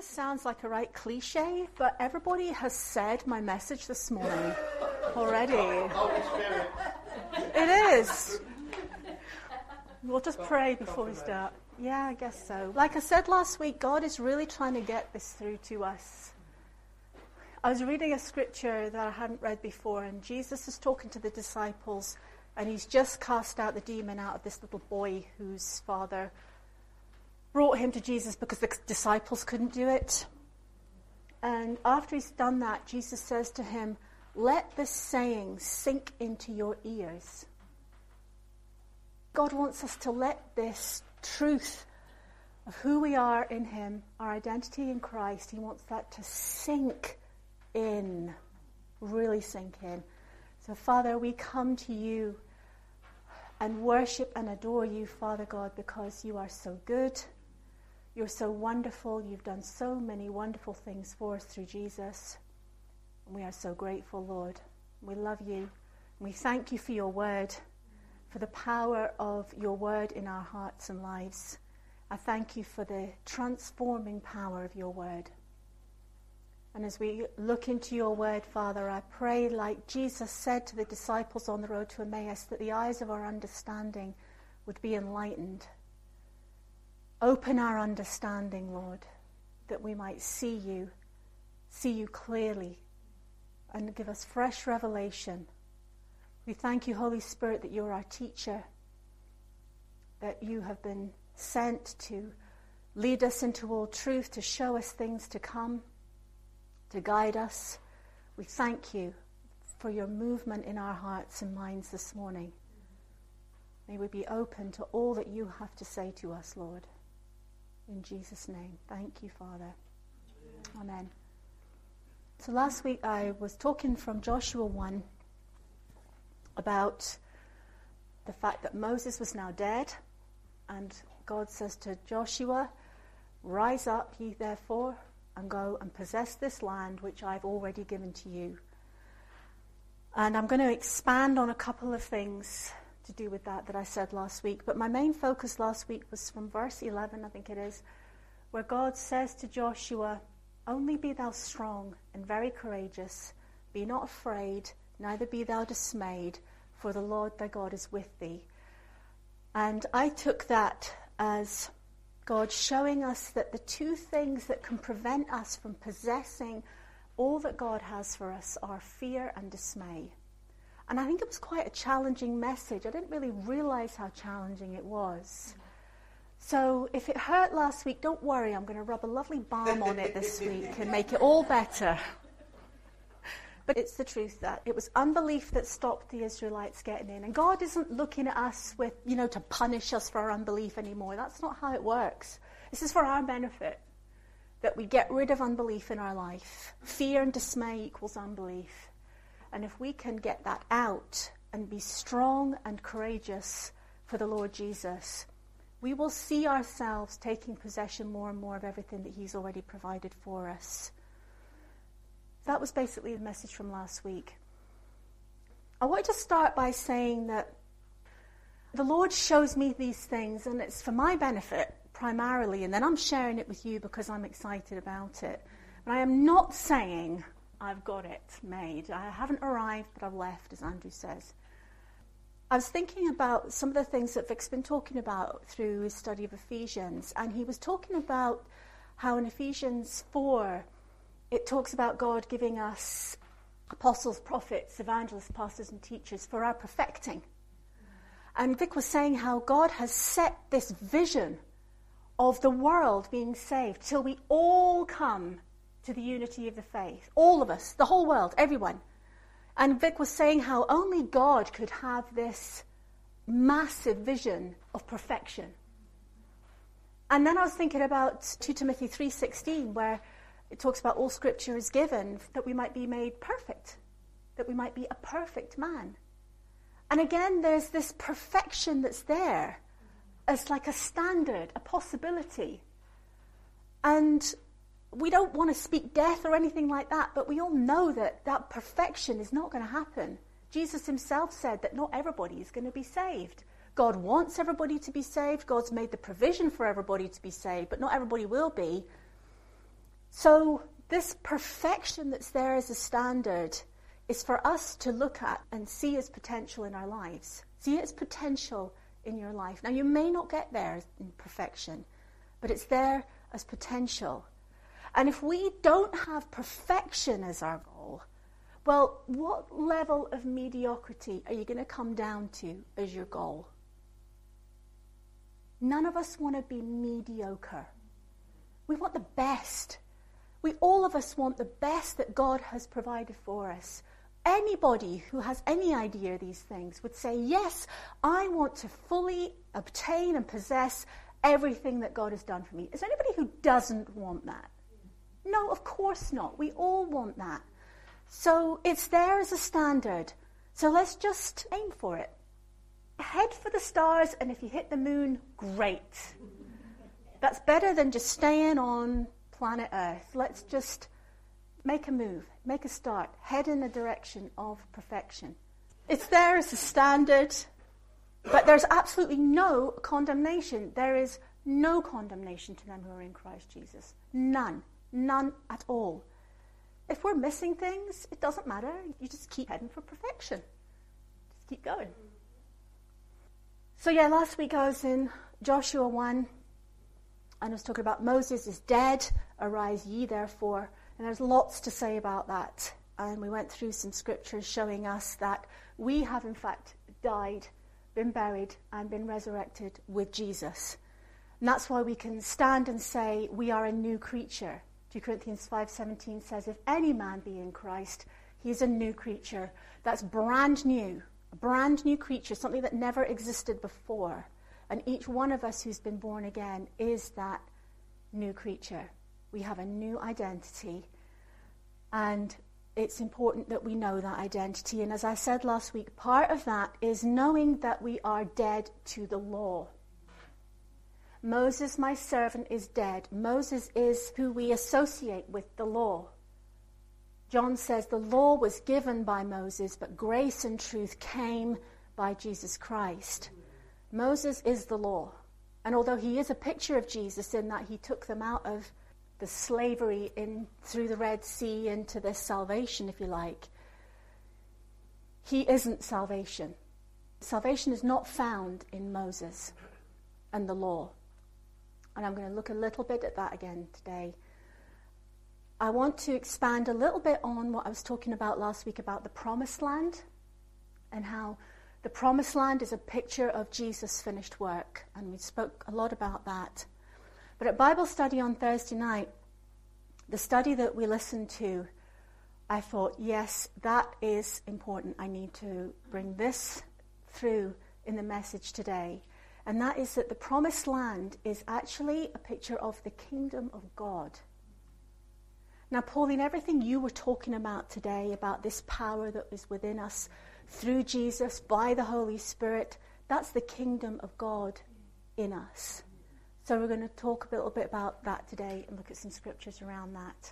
of sounds like a right cliche, but everybody has said my message this morning already. It is. We'll just pray before we start. Yeah, I guess so. Like I said last week, God is really trying to get this through to us. I was reading a scripture that I hadn't read before, and Jesus is talking to the disciples, and he's just cast out the demon out of this little boy whose father brought him to Jesus because the disciples couldn't do it. And after he's done that, Jesus says to him, "Let this saying sink into your ears." God wants us to let this truth of who we are in him, our identity in Christ, he wants that to sink in, really sink in. So, Father, we come to you and worship and adore you, Father God, because you are so good. You're so wonderful. You've done so many wonderful things for us through Jesus. And we are so grateful, Lord. We love you. We thank you for your word, for the power of your word in our hearts and lives. I thank you for the transforming power of your word. And as we look into your word, Father, I pray, like Jesus said to the disciples on the road to Emmaus, that the eyes of our understanding would be enlightened. Open our understanding, Lord, that we might see you clearly, and give us fresh revelation. We thank you, Holy Spirit, that you're our teacher, that you have been sent to lead us into all truth, to show us things to come, to guide us. We thank you for your movement in our hearts and minds this morning. May we be open to all that you have to say to us, Lord. In Jesus' name. Thank you, Father. Amen. So last week I was talking from Joshua 1 about the fact that Moses was now dead, and God says to Joshua, "Rise up, ye therefore, and go and possess this land which I've already given to you." And I'm going to expand on a couple of things to do with that I said last week. But my main focus last week was from verse 11, I think it is, where God says to Joshua, "Only be thou strong and very courageous. Be not afraid, neither be thou dismayed, for the Lord thy God is with thee." And I took that as God showing us that the two things that can prevent us from possessing all that God has for us are fear and dismay. And I think it was quite a challenging message. I didn't really realize how challenging it was. So if it hurt last week, don't worry, I'm going to rub a lovely balm on it this week and make it all better. But it's the truth that it was unbelief that stopped the Israelites getting in. And God isn't looking at us with, to punish us for our unbelief anymore. That's not how it works. This is for our benefit, that we get rid of unbelief in our life. Fear and dismay equals unbelief. And if we can get that out and be strong and courageous for the Lord Jesus, we will see ourselves taking possession more and more of everything that he's already provided for us. That was basically the message from last week. I want to start by saying that the Lord shows me these things, and it's for my benefit primarily, and then I'm sharing it with you because I'm excited about it. But I am not saying I've got it made. I haven't arrived, but I've left, as Andrew says. I was thinking about some of the things that Vic's been talking about through his study of Ephesians, and he was talking about how in Ephesians 4, it talks about God giving us apostles, prophets, evangelists, pastors, and teachers for our perfecting. And Vic was saying how God has set this vision of the world being saved till we all come to the unity of the faith. All of us, the whole world, everyone. And Vic was saying how only God could have this massive vision of perfection. And then I was thinking about 2 Timothy 3:16, where it talks about all scripture is given that we might be made perfect, that we might be a perfect man. And again, there's this perfection that's there as like a standard, a possibility. And we don't want to speak death or anything like that, but we all know that that perfection is not going to happen. Jesus himself said that not everybody is going to be saved. God wants everybody to be saved. God's made the provision for everybody to be saved, but not everybody will be. So this perfection that's there as a standard is for us to look at and see as potential in our lives. See it as potential in your life. Now, you may not get there in perfection, but it's there as potential. And if we don't have perfection as our goal, well, what level of mediocrity are you going to come down to as your goal? None of us want to be mediocre. We want the best. All of us want the best that God has provided for us. Anybody who has any idea of these things would say, yes, I want to fully obtain and possess everything that God has done for me. Is there anybody who doesn't want that? No, of course not. We all want that. So it's there as a standard. So let's just aim for it. Head for the stars, and if you hit the moon, great. That's better than just staying on planet Earth. Let's just make a move, make a start, head in the direction of perfection. It's there as a standard, but there's absolutely no condemnation. There is no condemnation to them who are in Christ Jesus. None at all. If we're missing things, it doesn't matter. You just keep heading for perfection. Just keep going. So last week I was in Joshua 1, and I was talking about Moses is dead, arise ye therefore. And there's lots to say about that. And we went through some scriptures showing us that we have in fact died, been buried, and been resurrected with Jesus. And that's why we can stand and say we are a new creature. 2 Corinthians 5:17 says, if any man be in Christ, he is a new creature. That's brand new, a brand new creature, something that never existed before. And each one of us who's been born again is that new creature. We have a new identity, and it's important that we know that identity. And as I said last week, part of that is knowing that we are dead to the law. Moses, my servant, is dead. Moses is who we associate with the law. John says the law was given by Moses, but grace and truth came by Jesus Christ. Moses is the law. And although he is a picture of Jesus in that he took them out of the slavery in through the Red Sea into this salvation, if you like, he isn't salvation. Salvation is not found in Moses and the law. And I'm going to look a little bit at that again today. I want to expand a little bit on what I was talking about last week about the promised land, and how the promised land is a picture of Jesus' finished work. And we spoke a lot about that. But at Bible study on Thursday night, the study that we listened to, I thought, yes, that is important. I need to bring this through in the message today. And that is that the promised land is actually a picture of the kingdom of God. Now, Pauline, everything you were talking about today, about this power that is within us through Jesus, by the Holy Spirit, that's the kingdom of God in us. So we're going to talk a little bit about that today and look at some scriptures around that.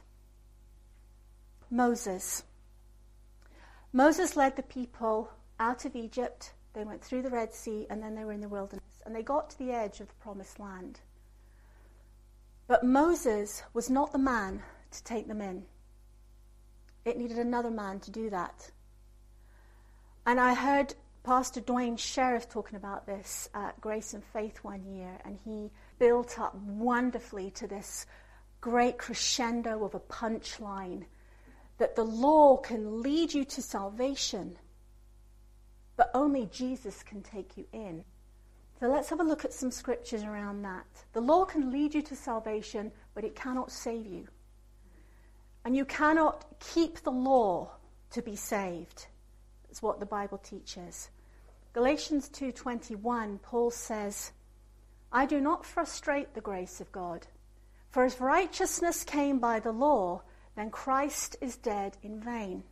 Moses. Moses led the people out of Egypt. They went through the Red Sea, and then they were in the wilderness. And they got to the edge of the promised land. But Moses was not the man to take them in. It needed another man to do that. And I heard Pastor Dwayne Sheriff talking about this at Grace and Faith one year, and he built up wonderfully to this great crescendo of a punchline that the law can lead you to salvation, but only Jesus can take you in. So let's have a look at some scriptures around that. The law can lead you to salvation, but it cannot save you. And you cannot keep the law to be saved. That's what the Bible teaches. Galatians 2:21, Paul says, I do not frustrate the grace of God. For if righteousness came by the law, then Christ is dead in vain.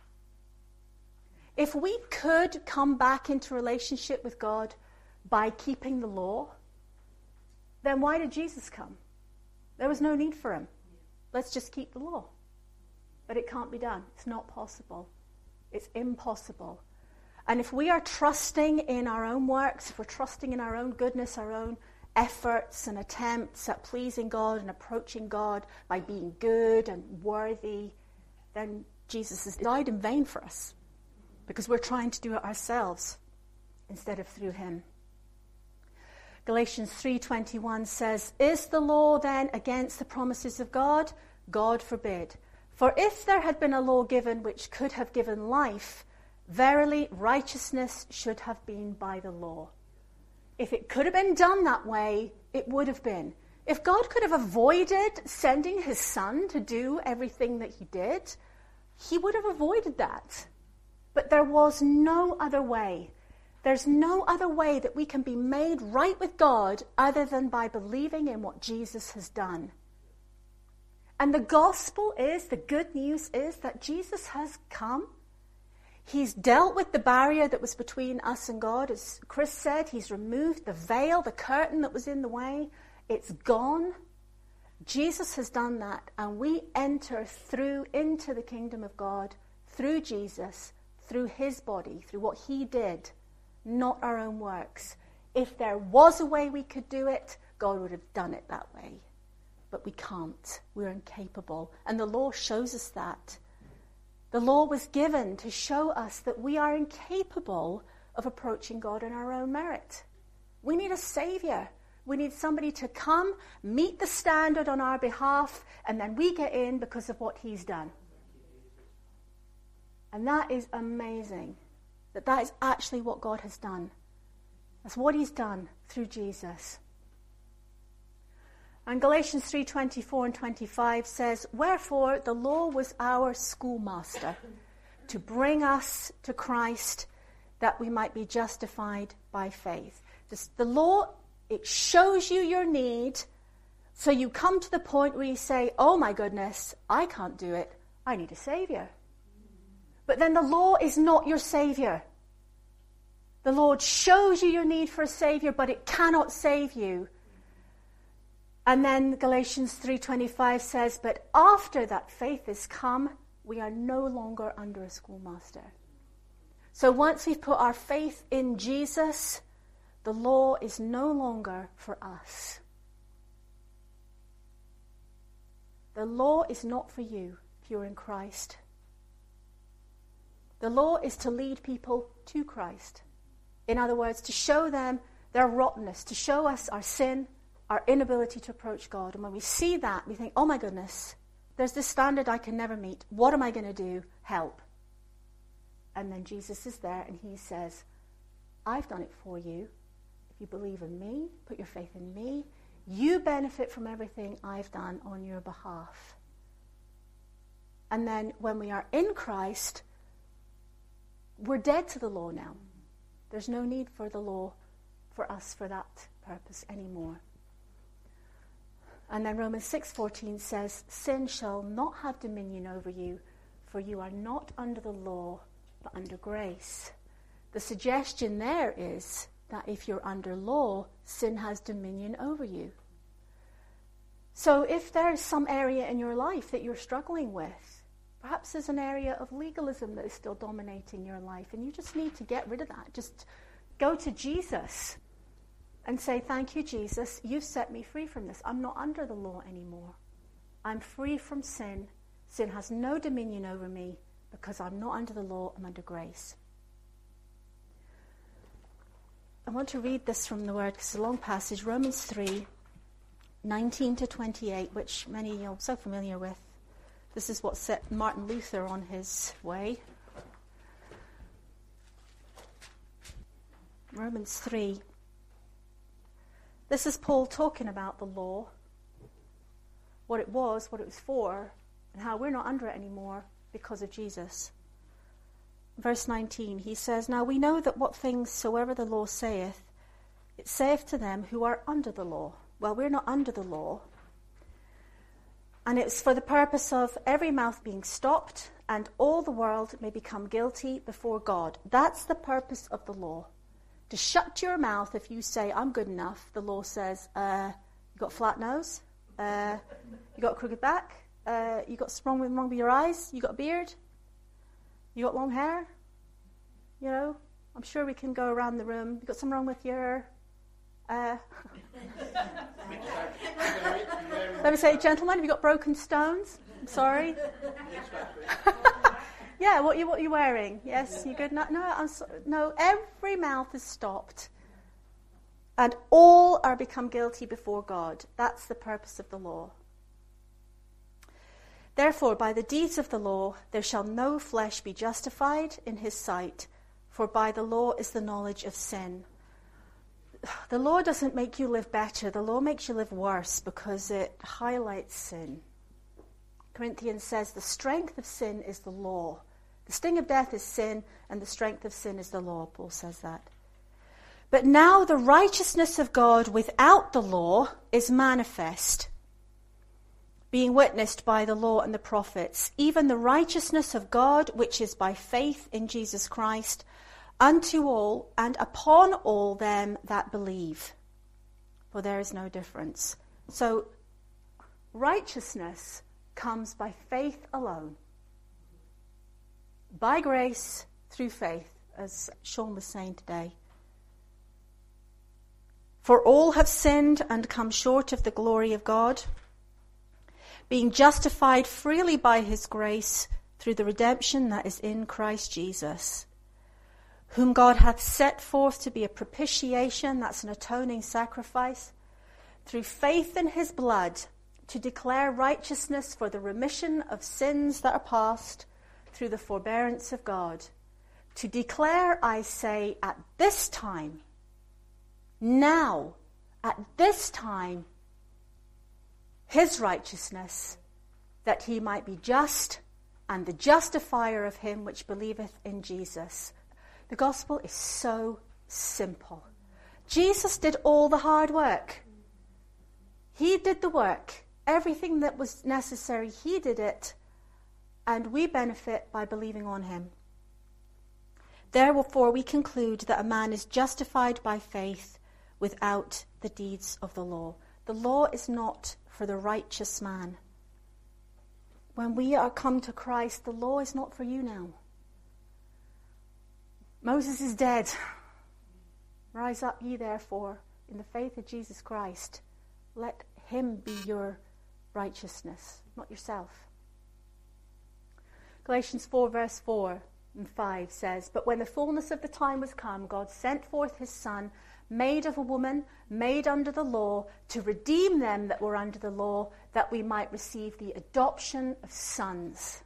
If we could come back into relationship with God by keeping the law, then why did Jesus come? There was no need for him. Let's just keep the law. But it can't be done. It's not possible. It's impossible. And if we are trusting in our own works, if we're trusting in our own goodness, our own efforts and attempts at pleasing God and approaching God by being good and worthy, then Jesus has died in vain for us, because we're trying to do it ourselves instead of through him. Galatians 3:21 says, "Is the law then against the promises of God? God forbid. For if there had been a law given which could have given life, verily righteousness should have been by the law." If it could have been done that way, it would have been. If God could have avoided sending his son to do everything that he did, he would have avoided that. But there was no other way. There's no other way that we can be made right with God other than by believing in what Jesus has done. And the gospel is, the good news is that Jesus has come. He's dealt with the barrier that was between us and God. As Chris said, he's removed the veil, the curtain that was in the way. It's gone. Jesus has done that, and we enter through into the kingdom of God through Jesus, through his body, through what he did, not our own works. If there was a way we could do it, God would have done it that way. But we can't. We're incapable. And the law shows us that. The law was given to show us that we are incapable of approaching God in our own merit. We need a savior. We need somebody to come, meet the standard on our behalf, and then we get in because of what he's done. And that is amazing, that is actually what God has done. That's what he's done through Jesus. And Galatians 3:24 and 25 says, "Wherefore the law was our schoolmaster, to bring us to Christ, that we might be justified by faith." The law, it shows you your need, so you come to the point where you say, "Oh my goodness, I can't do it. I need a savior." But then the law is not your savior. The Lord shows you your need for a savior, but it cannot save you. And then Galatians 3:25 says, "But after that faith is come, we are no longer under a schoolmaster." So once we've put our faith in Jesus, the law is no longer for us. The law is not for you if you're in Christ. The law is to lead people to Christ. In other words, to show them their rottenness, to show us our sin, our inability to approach God. And when we see that, we think, "Oh my goodness, there's this standard I can never meet. What am I going to do? Help." And then Jesus is there and he says, "I've done it for you. If you believe in me, put your faith in me, you benefit from everything I've done on your behalf." And then when we are in Christ, we're dead to the law now. There's no need for the law for us for that purpose anymore. And then Romans 6:14 says, "Sin shall not have dominion over you, for you are not under the law, but under grace." The suggestion there is that if you're under law, sin has dominion over you. So if there's some area in your life that you're struggling with, perhaps there's an area of legalism that is still dominating your life, and you just need to get rid of that. Just go to Jesus and say, "Thank you, Jesus. You've set me free from this. I'm not under the law anymore. I'm free from sin. Sin has no dominion over me because I'm not under the law. I'm under grace." I want to read this from the Word because it's a long passage. Romans 3:19 to 28, which many are so familiar with. This is what set Martin Luther on his way. Romans 3. This is Paul talking about the law, what it was for, and how we're not under it anymore because of Jesus. Verse 19, he says, "Now we know that what things soever the law saith, it saith to them who are under the law." Well, we're not under the law. "And it's for the purpose of every mouth being stopped, and all the world may become guilty before God." That's the purpose of the law. To shut your mouth if you say, "I'm good enough." The law says, you got a flat nose? You got a crooked back? You got something wrong with your eyes? You got a beard? You got long hair? You know, I'm sure we can go around the room. You got something wrong with your Let me say, gentlemen, have you got broken stones? I'm sorry. Yeah, what are you wearing? Yes, you good? No, every mouth is stopped. And all are become guilty before God. That's the purpose of the law. Therefore, by the deeds of the law, there shall no flesh be justified in his sight, for by the law is the knowledge of sin. The law doesn't make you live better. The law makes you live worse because it highlights sin. Corinthians says the strength of sin is the law. The sting of death is sin, and the strength of sin is the law. Paul says that. But now the righteousness of God without the law is manifest, being witnessed by the law and the prophets, even the righteousness of God which is by faith in Jesus Christ, unto all and upon all them that believe. For there is no difference. So righteousness comes by faith alone. By grace, through faith, as Sean was saying today. For all have sinned and come short of the glory of God, being justified freely by his grace through the redemption that is in Christ Jesus, whom God hath set forth to be a propitiation, that's an atoning sacrifice, through faith in his blood, to declare righteousness for the remission of sins that are past, through the forbearance of God. To declare, I say, at this time, now, at this time, his righteousness, that he might be just and the justifier of him which believeth in Jesus. The gospel is so simple. Jesus did all the hard work. He did the work. Everything that was necessary, he did it. And we benefit by believing on him. Therefore we conclude that a man is justified by faith without the deeds of the law. The law is not for the righteous man. When we are come to Christ, the law is not for you now. Moses is dead. Rise up ye therefore in the faith of Jesus Christ. Let him be your righteousness, not yourself. Galatians 4 verse 4 and 5 says, But when the fullness of the time was come, God sent forth his Son, made of a woman, made under the law, to redeem them that were under the law, that we might receive the adoption of sons.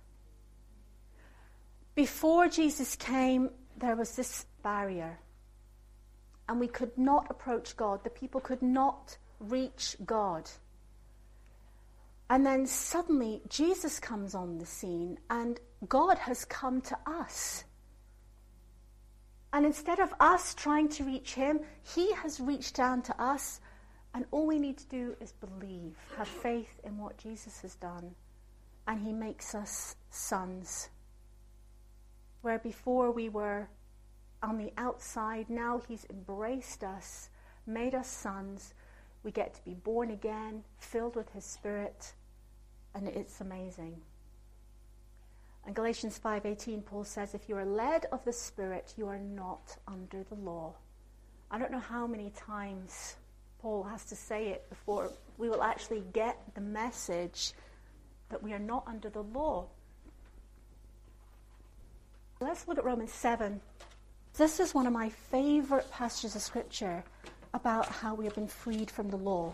Before Jesus came, there was this barrier. And we could not approach God. The people could not reach God. And then suddenly Jesus comes on the scene and God has come to us. And instead of us trying to reach him, he has reached down to us. And all we need to do is believe, have faith in what Jesus has done. And he makes us sons. Where before we were on the outside, now he's embraced us, made us sons. We get to be born again, filled with his Spirit, and it's amazing. In Galatians 5:18, Paul says, if you are led of the Spirit, you are not under the law. I don't know how many times Paul has to say it before we will actually get the message that we are not under the law. Let's look at Romans 7. This is one of my favorite passages of Scripture about how we have been freed from the law.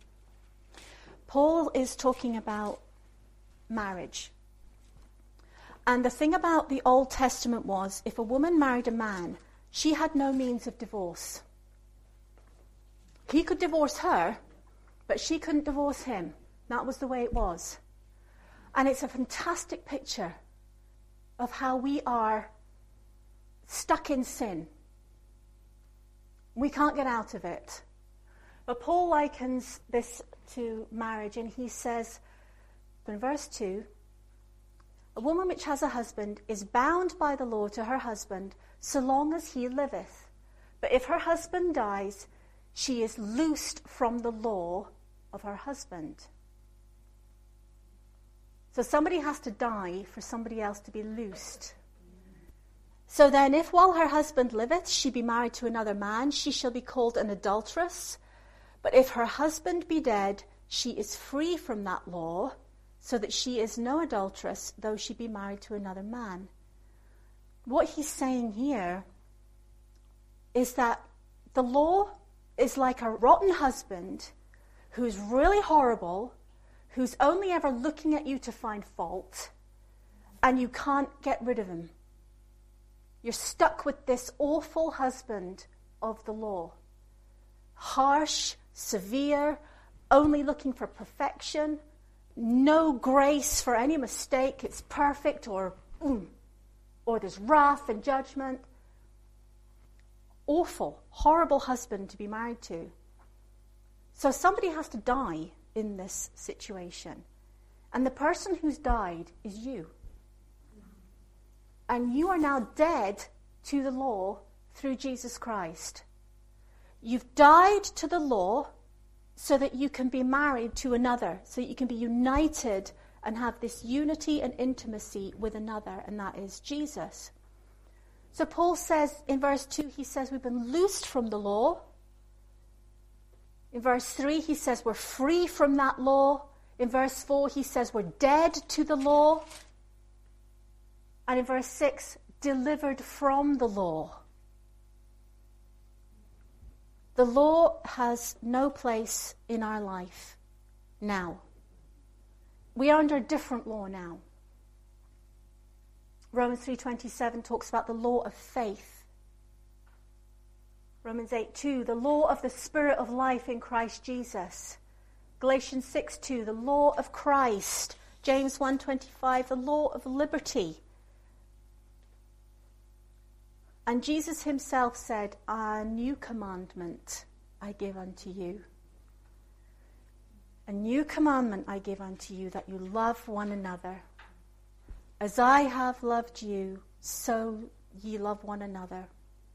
Paul is talking about marriage. And the thing about the Old Testament was, if a woman married a man, she had no means of divorce. He could divorce her, but she couldn't divorce him. That was the way it was. And it's a fantastic picture of how we are stuck in sin. We can't get out of it. But Paul likens this to marriage, and he says, in verse 2, a woman which has a husband is bound by the law to her husband so long as he liveth. But if her husband dies, she is loosed from the law of her husband. So somebody has to die for somebody else to be loosed. So then, if while her husband liveth she be married to another man, she shall be called an adulteress, But if her husband be dead, she is free from that law, so that she is no adulteress, though she be married to another man. What he's saying here is that the law is like a rotten husband who's really horrible, who's only ever looking at you to find fault, and you can't get rid of him. You're stuck with this awful husband of the law. Harsh, severe, only looking for perfection, no grace for any mistake. It's perfect, or there's wrath and judgment. Awful, horrible husband to be married to. So somebody has to die in this situation. And the person who's died is you. And you are now dead to the law through Jesus Christ. You've died to the law so that you can be married to another, so that you can be united and have this unity and intimacy with another, and that is Jesus. So Paul says in verse 2, he says we've been loosed from the law. In verse 3, he says we're free from that law. In verse 4, he says we're dead to the law. And in verse 6, delivered from the law. The law has no place in our life now. We are under a different law now. Romans 3:27 talks about the law of faith. Romans 8:2, the law of the Spirit of life in Christ Jesus. Galatians 6:2, the law of Christ. James 1:25, the law of liberty. And Jesus himself said, a new commandment I give unto you. A new commandment I give unto you, that you love one another. As I have loved you, so ye love one another.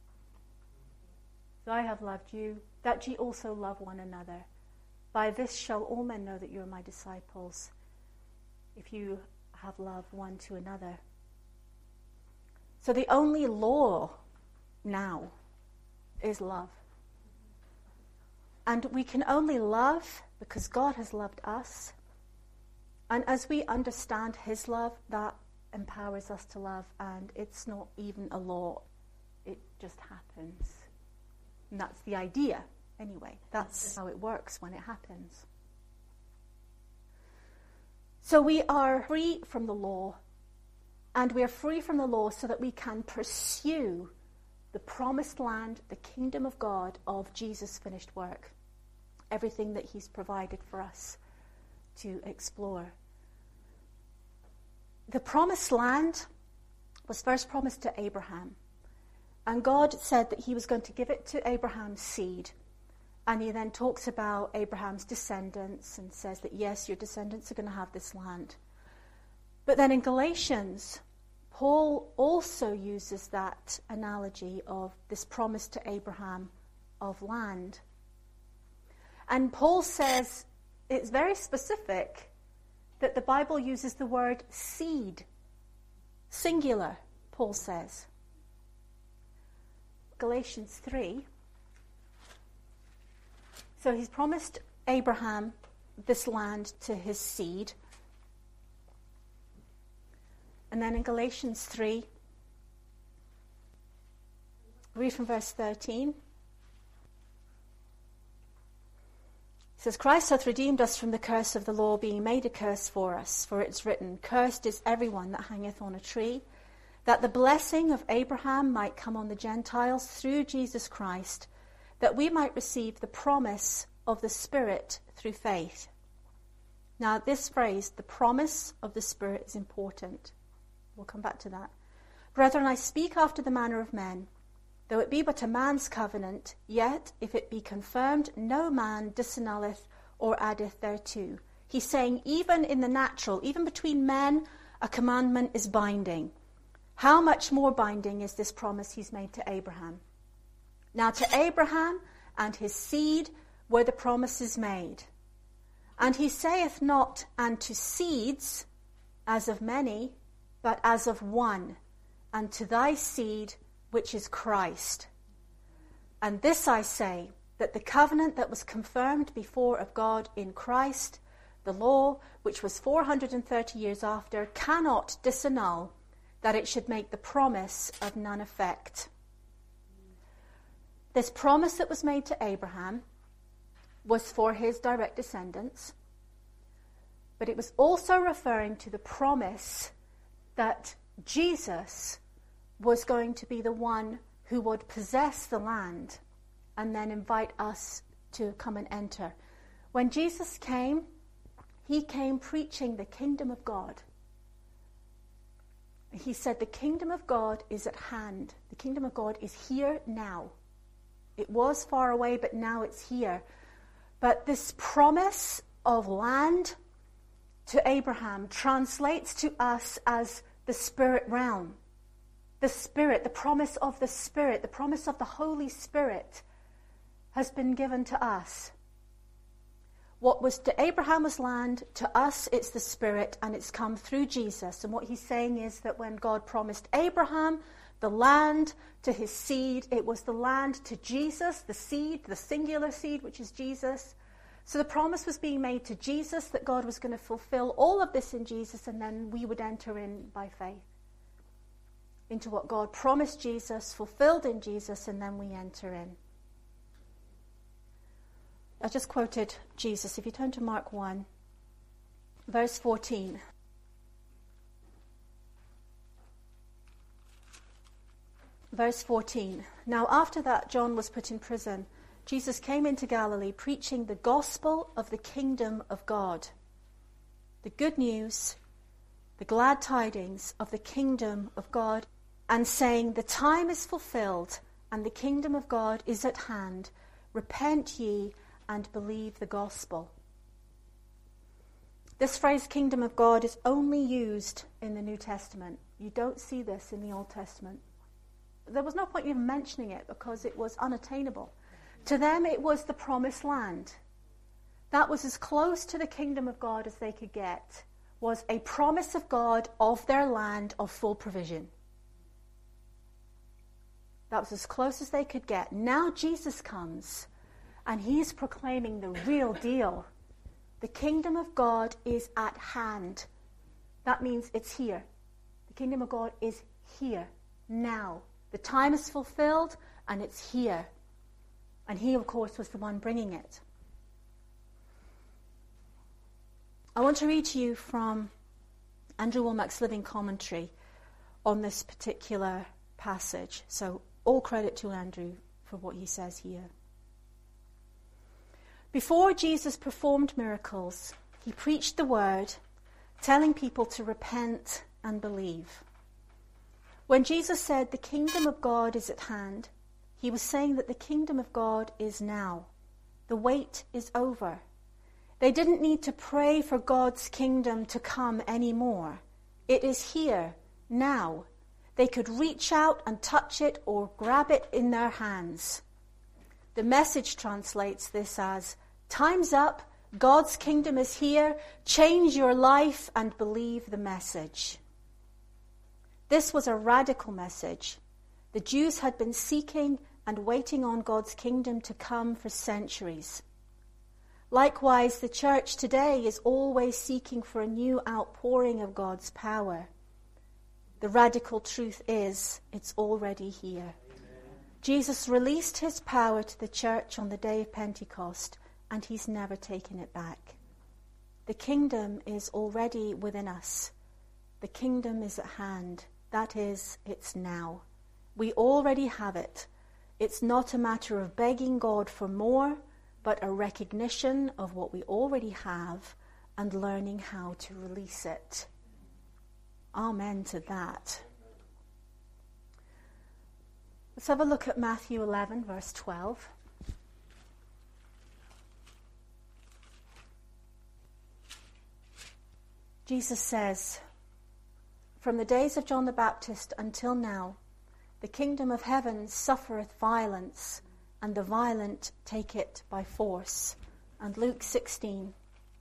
As I have loved you, that ye also love one another. By this shall all men know that you are my disciples, if you have love one to another. So the only law now is love. And we can only love because God has loved us. And as we understand his love, that empowers us to love. And it's not even a law. It just happens. And that's the idea, anyway. That's how it works when it happens. So we are free from the law. And we are free from the law so that we can pursue the promised land, the kingdom of God, of Jesus' finished work. Everything that he's provided for us to explore. The promised land was first promised to Abraham. And God said that he was going to give it to Abraham's seed. And he then talks about Abraham's descendants and says that, yes, your descendants are going to have this land. But then in Galatians, Paul also uses that analogy of this promise to Abraham of land. And Paul says, it's very specific, that the Bible uses the word seed. Singular, Paul says. Galatians 3. So he's promised Abraham this land to his seed. And then in Galatians 3, read from verse 13. It says, Christ hath redeemed us from the curse of the law, being made a curse for us. For it's written, cursed is everyone that hangeth on a tree, that the blessing of Abraham might come on the Gentiles through Jesus Christ, that we might receive the promise of the Spirit through faith. Now this phrase, the promise of the Spirit, is important. We'll come back to that. Brethren, I speak after the manner of men. Though it be but a man's covenant, yet if it be confirmed, no man disannulleth or addeth thereto. He's saying even in the natural, even between men, a commandment is binding. How much more binding is this promise he's made to Abraham? Now to Abraham and his seed were the promises made. And he saith not, and to seeds, as of many, but as of one, and to thy seed, which is Christ. And this I say, that the covenant that was confirmed before of God in Christ, the law, which was 430 years after, cannot disannul that it should make the promise of none effect. This promise that was made to Abraham was for his direct descendants, but it was also referring to the promise that Jesus was going to be the one who would possess the land and then invite us to come and enter. When Jesus came, he came preaching the kingdom of God. He said the kingdom of God is at hand. The kingdom of God is here now. It was far away, but now it's here. But this promise of land to Abraham translates to us as the spirit realm. The Spirit, the promise of the Spirit, the promise of the Holy Spirit has been given to us. What was to Abraham was land, to us it's the Spirit, and it's come through Jesus. And what he's saying is that when God promised Abraham the land to his seed, it was the land to Jesus, the seed, the singular seed, which is Jesus. So the promise was being made to Jesus that God was going to fulfill all of this in Jesus, and then we would enter in by faith into what God promised Jesus, fulfilled in Jesus, and then we enter in. I just quoted Jesus. If you turn to Mark 1, verse 14. Verse 14. Now after that John was put in prison, Jesus came into Galilee preaching the gospel of the kingdom of God. The good news, the glad tidings of the kingdom of God, and saying, the time is fulfilled and the kingdom of God is at hand. Repent ye and believe the gospel. This phrase, kingdom of God, is only used in the New Testament. You don't see this in the Old Testament. There was no point even mentioning it because it was unattainable. To them, it was the promised land. That was as close to the kingdom of God as they could get, was a promise of God of their land of full provision. That was as close as they could get. Now Jesus comes, and he's proclaiming the real deal. The kingdom of God is at hand. That means it's here. The kingdom of God is here, now. The time is fulfilled, and it's here. And he, of course, was the one bringing it. I want to read to you from Andrew Wommack's Living Commentary on this particular passage. So all credit to Andrew for what he says here. Before Jesus performed miracles, he preached the word, telling people to repent and believe. When Jesus said the kingdom of God is at hand, he was saying that the kingdom of God is now. The wait is over. They didn't need to pray for God's kingdom to come anymore. It is here, now. They could reach out and touch it or grab it in their hands. The Message translates this as, time's up, God's kingdom is here, change your life and believe the message. This was a radical message. The Jews had been seeking and waiting on God's kingdom to come for centuries. Likewise, the church today is always seeking for a new outpouring of God's power. The radical truth is, it's already here. Amen. Jesus released his power to the church on the day of Pentecost, and he's never taken it back. The kingdom is already within us. The kingdom is at hand. That is, it's now. We already have it. It's not a matter of begging God for more, but a recognition of what we already have and learning how to release it. Amen to that. Let's have a look at Matthew 11, verse 12. Jesus says, from the days of John the Baptist until now, the kingdom of heaven suffereth violence, and the violent take it by force. And Luke 16.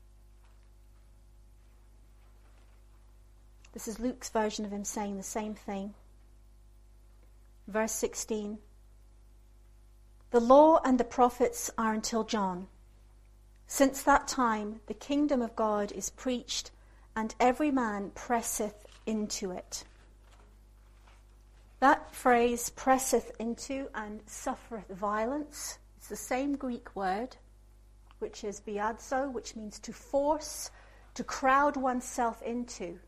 This is Luke's version of him saying the same thing. Verse 16. The law and the prophets are until John. Since that time the kingdom of God is preached, and every man presseth into it. That phrase, presseth into and suffereth violence, it's the same Greek word, which is biadzo, which means to force, to crowd oneself into.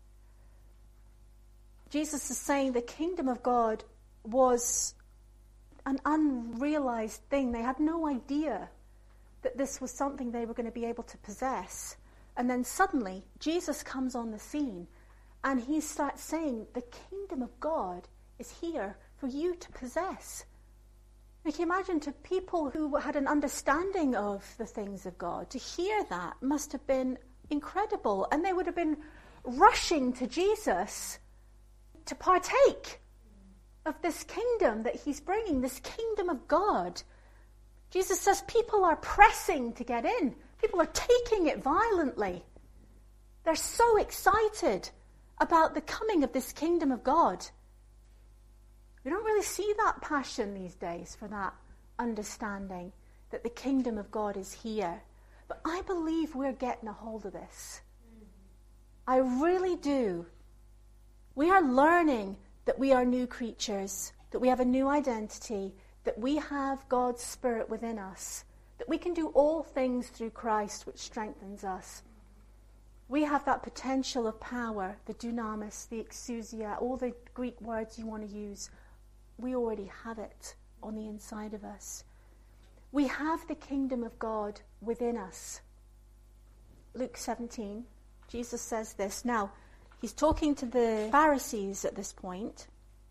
Jesus is saying the kingdom of God was an unrealized thing. They had no idea that this was something they were going to be able to possess. And then suddenly, Jesus comes on the scene, and he starts saying, the kingdom of God is here for you to possess. Can you imagine, to people who had an understanding of the things of God, to hear that must have been incredible. And they would have been rushing to Jesus to partake of this kingdom that he's bringing, this kingdom of God. Jesus says people are pressing to get in. People are taking it violently. They're so excited about the coming of this kingdom of God. We don't really see that passion these days for that understanding that the kingdom of God is here. But I believe we're getting a hold of this. I really do. We are learning that we are new creatures, that we have a new identity, that we have God's Spirit within us, that we can do all things through Christ, which strengthens us. We have that potential of power, the dunamis, the exousia, all the Greek words you want to use. We already have it on the inside of us. We have the kingdom of God within us. Luke 17, Jesus says this. Now, he's talking to the Pharisees at this point.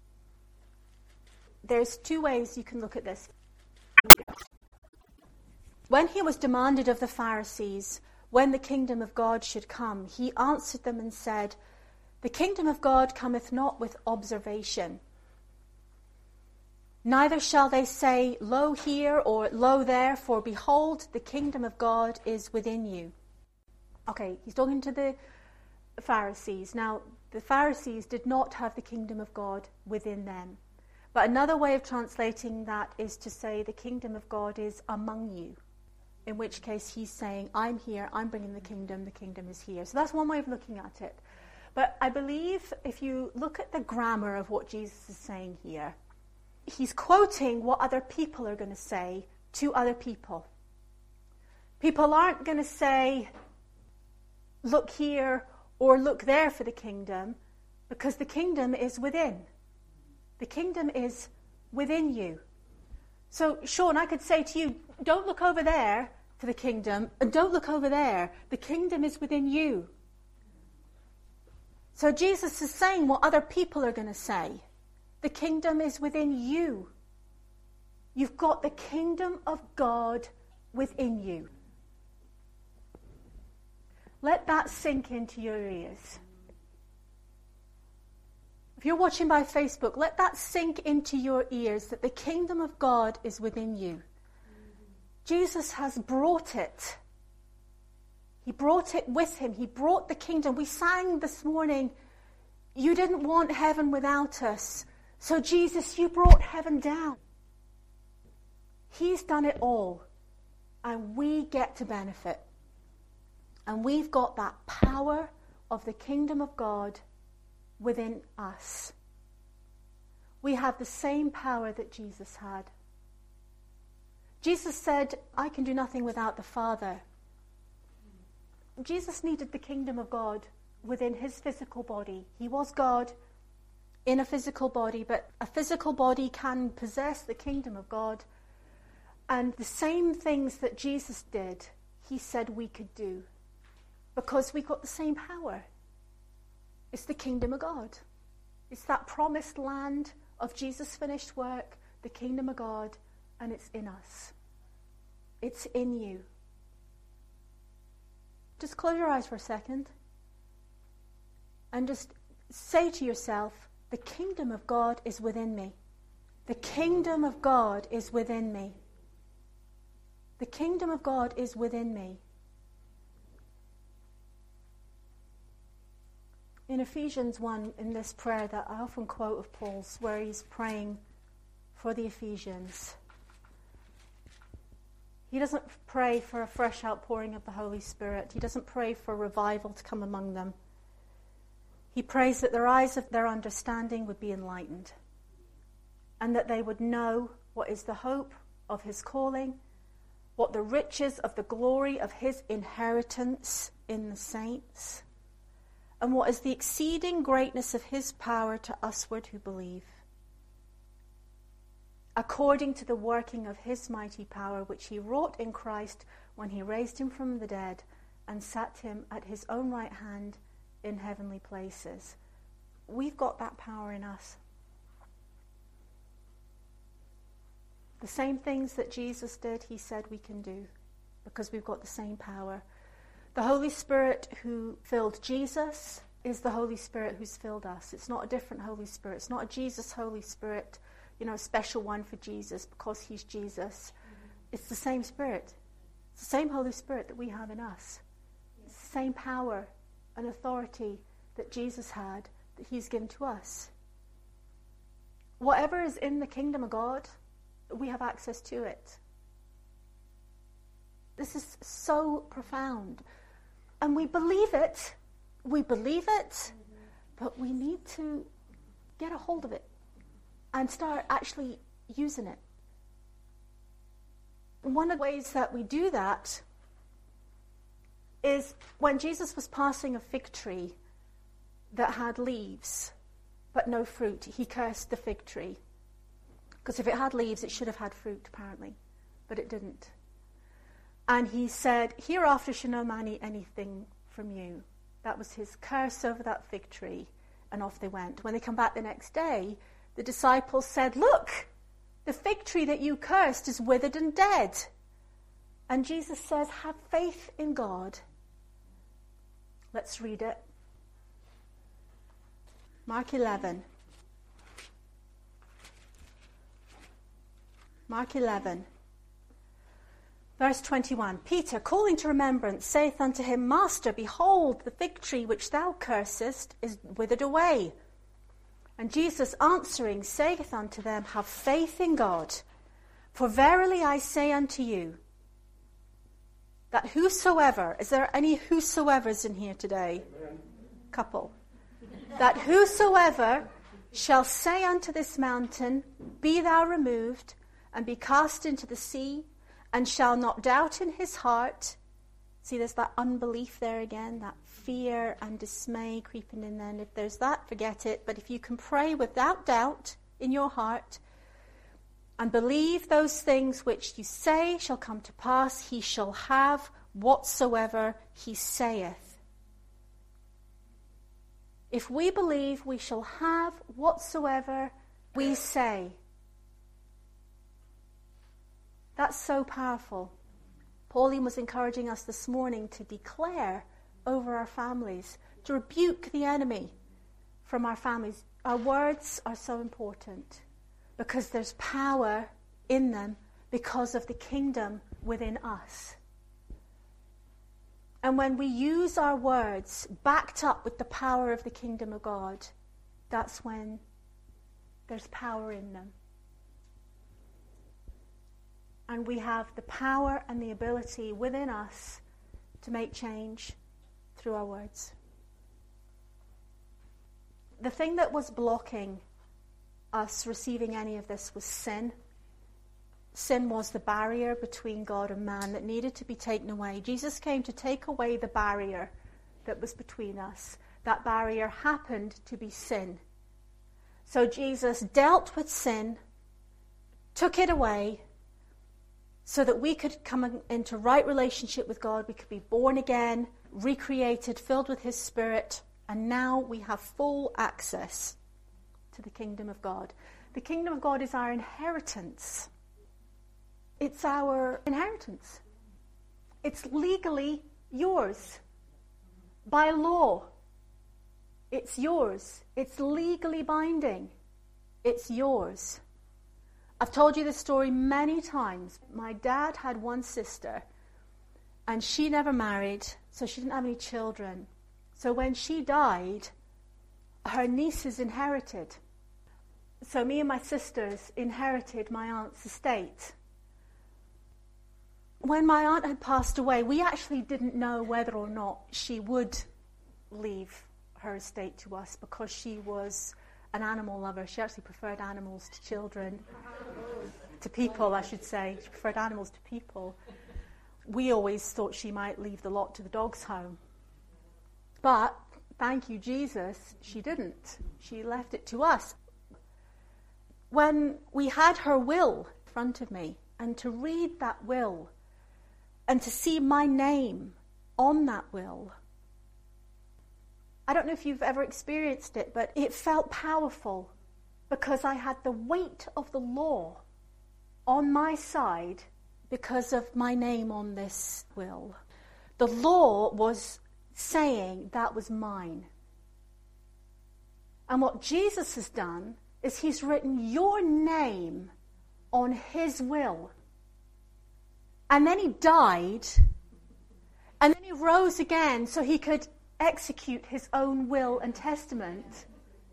There's two ways you can look at this. When he was demanded of the Pharisees when the kingdom of God should come, he answered them and said, the kingdom of God cometh not with observation. Neither shall they say, lo here or lo there, for behold, the kingdom of God is within you. Okay, he's talking to the Pharisees. Now, the Pharisees did not have the kingdom of God within them. But another way of translating that is to say the kingdom of God is among you. In which case he's saying, I'm here, I'm bringing the kingdom is here. So that's one way of looking at it. But I believe if you look at the grammar of what Jesus is saying here, he's quoting what other people are going to say to other people. People aren't going to say, look here or look there for the kingdom, because the kingdom is within. The kingdom is within you. So, Sean, I could say to you, don't look over there for the kingdom, and don't look over there. The kingdom is within you. So Jesus is saying what other people are going to say. The kingdom is within you. You've got the kingdom of God within you. Let that sink into your ears. If you're watching by Facebook, let that sink into your ears that the kingdom of God is within you. Jesus has brought it. He brought it with him. He brought the kingdom. We sang this morning, you didn't want heaven without us. So Jesus, you brought heaven down. He's done it all. And we get to benefit. And we've got that power of the kingdom of God within us. We have the same power that Jesus had. Jesus said, I can do nothing without the Father. Jesus needed the kingdom of God within his physical body. He was God in a physical body, but a physical body can possess the kingdom of God. And the same things that Jesus did, he said we could do, because we got the same power. It's the kingdom of God. It's that promised land of Jesus' finished work, the kingdom of God, and it's in us. It's in you. Just close your eyes for a second and just say to yourself, the kingdom of God is within me. The kingdom of God is within me. The kingdom of God is within me. In Ephesians 1, in this prayer that I often quote of Paul's, where he's praying for the Ephesians, He doesn't pray for a fresh outpouring of the Holy Spirit. He doesn't pray for revival to come among them. He prays that their eyes of their understanding would be enlightened, and that they would know what is the hope of his calling, what the riches of the glory of his inheritance in the saints, and what is the exceeding greatness of his power to usward who believe, according to the working of his mighty power, which he wrought in Christ when he raised him from the dead and sat him at his own right hand in heavenly places. We've got that power in us. The same things that Jesus did, he said we can do, because we've got the same power. The Holy Spirit who filled Jesus is the Holy Spirit who's filled us. It's not a different Holy Spirit. It's not a Jesus Holy Spirit, a special one for Jesus because he's Jesus. It's the same Spirit. It's the same Holy Spirit that we have in us. It's the same power and authority that Jesus had, that he's given to us. Whatever is in the kingdom of God, we have access to it. This is so profound. And we believe it. But we need to get a hold of it and start actually using it. One of the ways that we do that is when Jesus was passing a fig tree that had leaves but no fruit, he cursed the fig tree. Because if it had leaves, it should have had fruit, apparently. But it didn't. And he said, hereafter shall no man eat anything from you. That was his curse over that fig tree. And off they went. When they come back the next day, the disciples said, look, the fig tree that you cursed is withered and dead. And Jesus says, have faith in God. Let's read it. Mark 11. Mark 11, verse 21. Peter, calling to remembrance, saith unto him, Master, behold, the fig tree which thou cursest is withered away. And Jesus answering saith unto them, have faith in God. For verily I say unto you, that whosoever, is there any whosoevers in here today? Amen. Couple. That whosoever shall say unto this mountain, be thou removed, and be cast into the sea, and shall not doubt in his heart. See, there's that unbelief there again, that fear and dismay creeping in there. And if there's that, forget it. But if you can pray without doubt in your heart, and believe those things which you say shall come to pass, he shall have whatsoever he saith. If we believe, we shall have whatsoever we say. That's so powerful. Pauline was encouraging us this morning to declare over our families, to rebuke the enemy from our families. Our words are so important because there's power in them because of the kingdom within us. And when we use our words backed up with the power of the kingdom of God, that's when there's power in them. And we have the power and the ability within us to make change through our words. The thing that was blocking us receiving any of this was sin. Sin was the barrier between God and man that needed to be taken away. Jesus came to take away the barrier that was between us. That barrier happened to be sin. So Jesus dealt with sin, took it away, so that we could come into right relationship with God. We could be born again, recreated, filled with his Spirit, and now we have full access to the kingdom of God. The kingdom of God is our inheritance. It's our inheritance. It's legally yours. By law, it's yours. It's legally binding. It's yours. I've told you this story many times. My dad had one sister, and she never married, so she didn't have any children. So when she died, her nieces inherited. So me and my sisters inherited my aunt's estate. When my aunt had passed away, we actually didn't know whether or not she would leave her estate to us, because she was an animal lover. She actually preferred animals to children, to people, I should say. She preferred animals to people. We always thought she might leave the lot to the dog's home. But, thank you, Jesus, she didn't. She left it to us. When we had her will in front of me, and to read that will, and to see my name on that will, I don't know if you've ever experienced it, but it felt powerful, because I had the weight of the law on my side because of my name on this will. The law was saying that was mine. And what Jesus has done is he's written your name on his will. And then he died, and then he rose again so he could execute his own will and testament.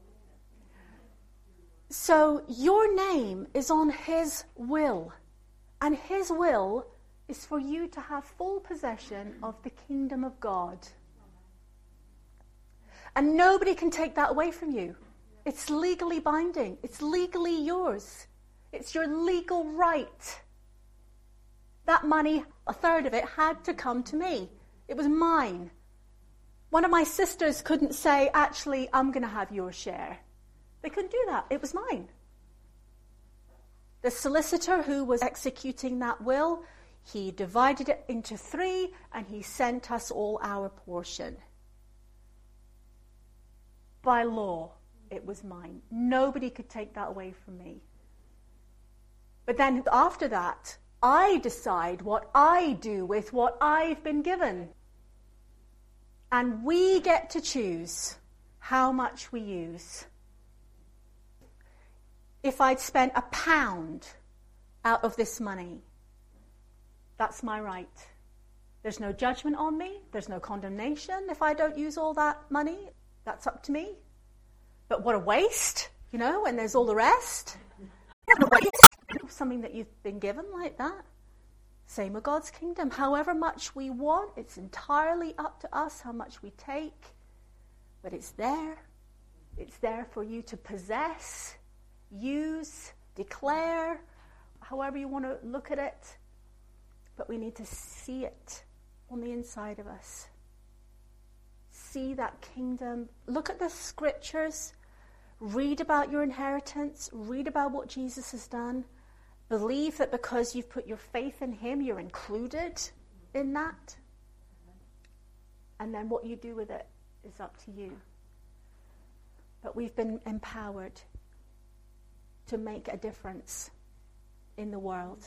So your name is on his will, and his will is for you to have full possession of the kingdom of God. And nobody can take that away from you. It's legally binding. It's legally yours. It's your legal right. That money, a third of it, had to come to me. It was mine. One of my sisters couldn't say, actually, I'm going to have your share. They couldn't do that. It was mine. The solicitor who was executing that will, he divided it into 3, and he sent us all our portion. By law, it was mine. Nobody could take that away from me. But then after that, I decide what I do with what I've been given. And we get to choose how much we use. If I'd spent £1 out of this money, that's my right. There's no judgment on me. There's no condemnation if I don't use all that money. That's up to me. But what a waste, and there's all the rest. Something that you've been given like that. Same with God's kingdom. However much we want, it's entirely up to us how much we take. But it's there. It's there for you to possess, use, declare, however you want to look at it. But we need to see it on the inside of us. See that kingdom. Look at the scriptures. Read about your inheritance. Read about what Jesus has done. Believe that because you've put your faith in him, you're included in that. And then what you do with it is up to you. But we've been empowered to make a difference in the world.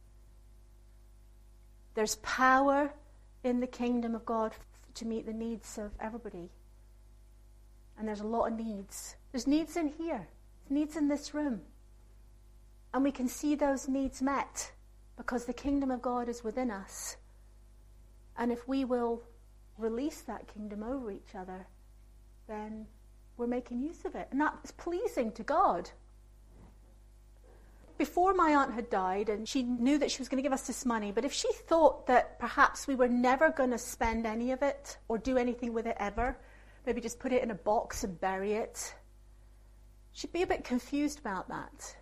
There's power in the kingdom of God to meet the needs of everybody. And there's a lot of needs. There's needs in here. There's needs in this room. And we can see those needs met because the kingdom of God is within us. And if we will release that kingdom over each other, then we're making use of it. And that's pleasing to God. Before my aunt had died, and she knew that she was going to give us this money, but if she thought that perhaps we were never going to spend any of it or do anything with it ever, maybe just put it in a box and bury it, she'd be a bit confused about that.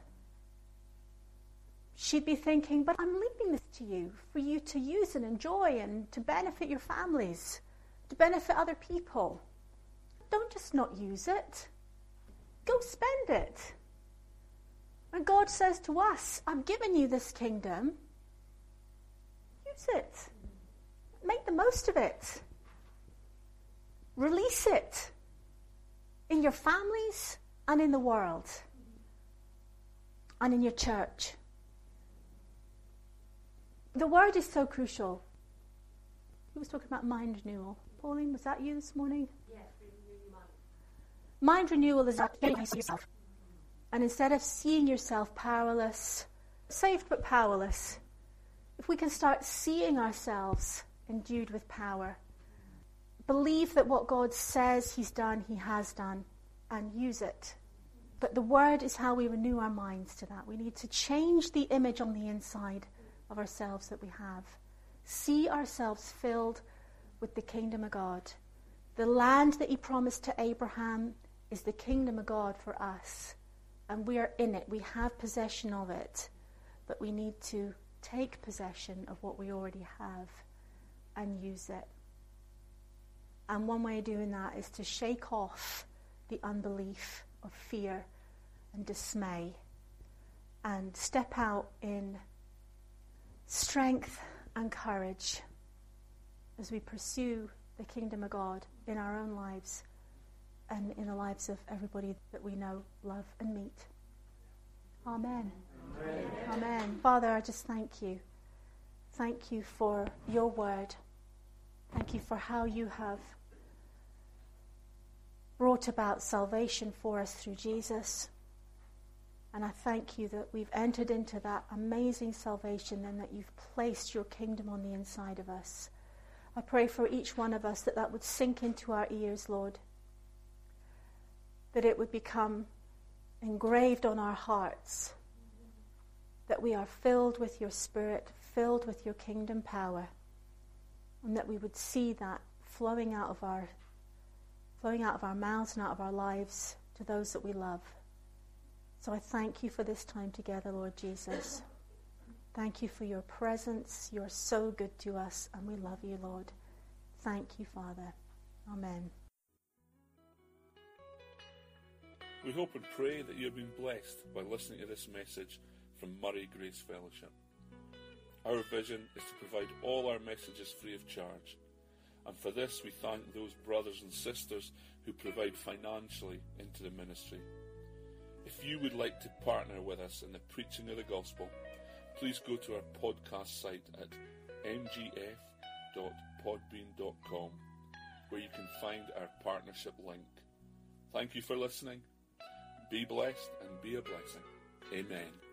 She'd be thinking, but I'm leaving this to you for you to use and enjoy and to benefit your families, to benefit other people. Don't just not use it. Go spend it. And God says to us, I've given you this kingdom. Use it. Make the most of it. Release it in your families and in the world and in your church. The word is so crucial. Who was talking about mind renewal? Pauline, was that you this morning? Yes, renew your mind. Mind renewal is about getting yourself. And instead of seeing yourself powerless, saved but powerless, if we can start seeing ourselves endued with power, believe that what God says he's done, he has done, and use it. But the word is how we renew our minds to that. We need to change the image on the inside of ourselves that we have. see ourselves filled with the kingdom of God. The land that he promised to Abraham is the kingdom of God for us. And we are in it. We have possession of it. But we need to take possession of what we already have and use it. And one way of doing that is to shake off the unbelief of fear and dismay and step out in strength and courage as we pursue the kingdom of God in our own lives and in the lives of everybody that we know, love, and meet. Amen. Amen. Amen. Father, I just thank you. Thank you for your word. Thank you for how you have brought about salvation for us through Jesus. And I thank you that we've entered into that amazing salvation and that you've placed your kingdom on the inside of us. I pray for each one of us that that would sink into our ears, Lord. That it would become engraved on our hearts. That we are filled with your Spirit, filled with your kingdom power. And that we would see that flowing out of our mouths and out of our lives to those that we love. So I thank you for this time together, Lord Jesus. Thank you for your presence. You're so good to us, and we love you, Lord. Thank you, Father. Amen. We hope and pray that you have been blessed by listening to this message from Murray Grace Fellowship. Our vision is to provide all our messages free of charge. And for this, we thank those brothers and sisters who provide financially into the ministry. If you would like to partner with us in the preaching of the gospel, please go to our podcast site at mgf.podbean.com, where you can find our partnership link. Thank you for listening. Be blessed and be a blessing. Amen.